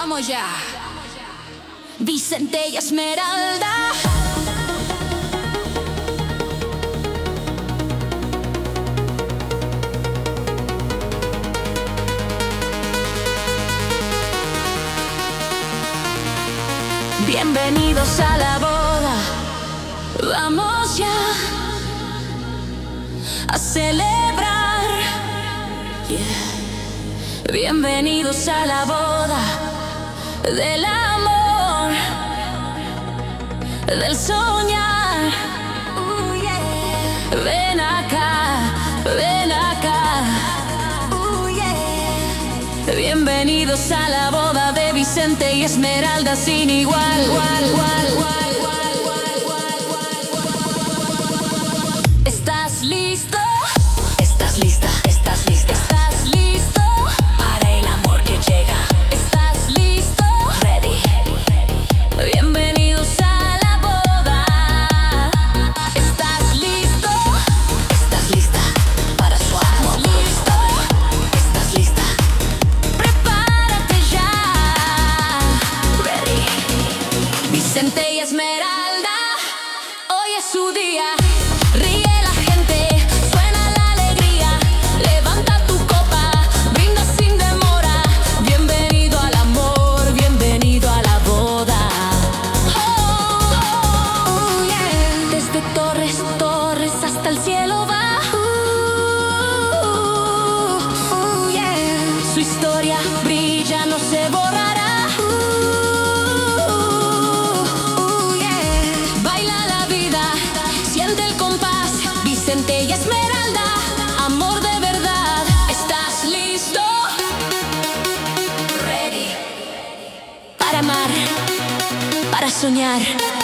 Vamos ya. Vicente y Esmeralda. Bienvenidos a la boda. Vamos ya a celebrar. Yeah. Bienvenidos a la boda del amor, del soñar. Yeah. Ven acá, ven acá. Yeah. Bienvenidos a la boda de Vicente y Esmeralda sin igual. ¿Estás listo? ¿Estás lista? ¿Estás lista? ¿Estás listo? Para el amor que llega. ¿Estás listo? Ready. Bienvenidos a la boda. ¿Estás listo? ¿Estás lista? Para su amor. ¿Listo? ¿Estás lista? Prepárate ya. Ready. Vicente y Esmeralda, hoy es su día. Ríe la gente, suena la alegría. Levanta tu copa, brinda sin demora. Bienvenido al amor, bienvenido a la boda. Oh, yeah. Desde torres, torres hasta el cielo va. Yeah. Su historia brilla, no se borrará. Yeah. Baila la vida, siente el compás. Vicente y Esmeralda, amor de verdad. ¿Estás listo? Ready. Para amar, para soñar.